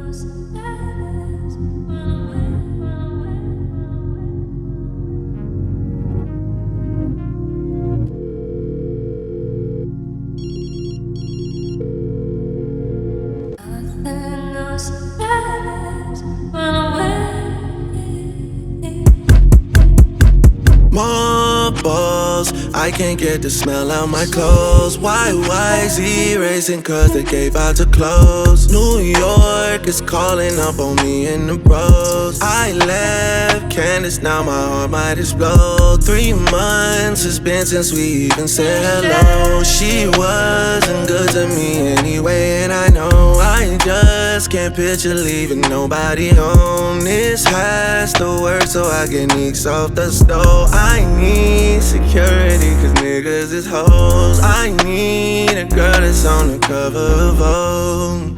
Marbles, I can't get the smell out my clothes. Why YZ racing cause they gave out to close. New York is calling up on me and the bros. I left Candace, now my heart might explode. 3 months it's been since we even said hello. She wasn't good to me anyway, and I know I just can't picture leaving nobody home. This has to work so I get nicks off the stove. I need security cause niggas is hoes. I need a girl that's on the cover of Vogue.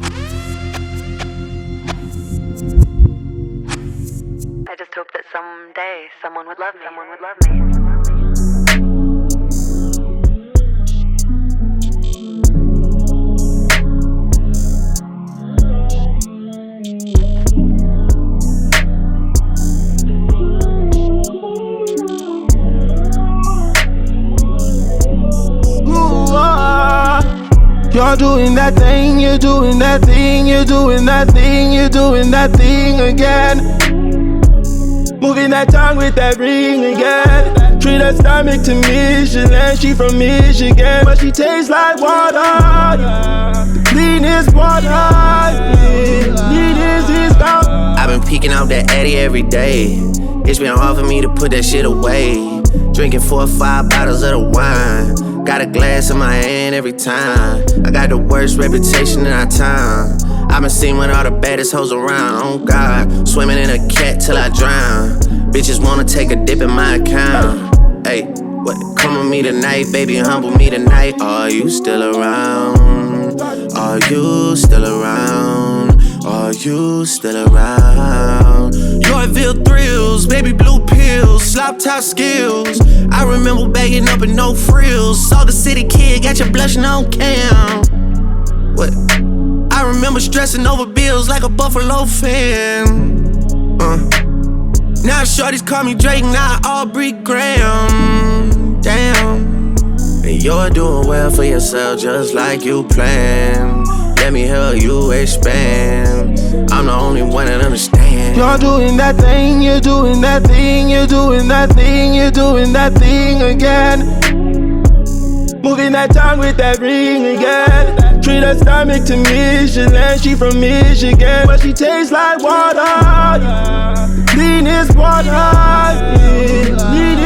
I just hope that someday someone would love me. You're doing that thing, you're doing that thing, you're doing that thing, you're doing that thing again. Moving that tongue with that ring again. Treat her stomach to Michelin, she from Michigan, but she tastes like water. The cleanest water. I've been peeking out that Addy every day. It's been hard for me to put that shit away. Drinking 4 or 5 bottles of the wine. Got a glass in my hand every time. I got the worst reputation in our town. I've been seen with all the baddest hoes around. Oh God, swimming in a cat till I drown. Bitches wanna take a dip in my account. Hey, what? Come with me tonight, baby, humble me tonight. Are you still around? Are you still around? Are you still around? Yorkville thrills, baby blue pills, slop top skills. I remember bagging up in no frills. Saw the city kid, got you blushing on cam. What? I remember stressing over bills like a Buffalo fan. Now shorties call me Drake, not Aubrey Graham. Damn. And you're doing well for yourself, just like you planned. Let me help you expand. I'm the only one that understands. You're doing that thing, you're doing that thing, you're doing that thing, you're doing that thing again. Moving that tongue with that ring again. Treat her stomach to Michelin, she from Michigan, but she tastes like water. The cleanest water.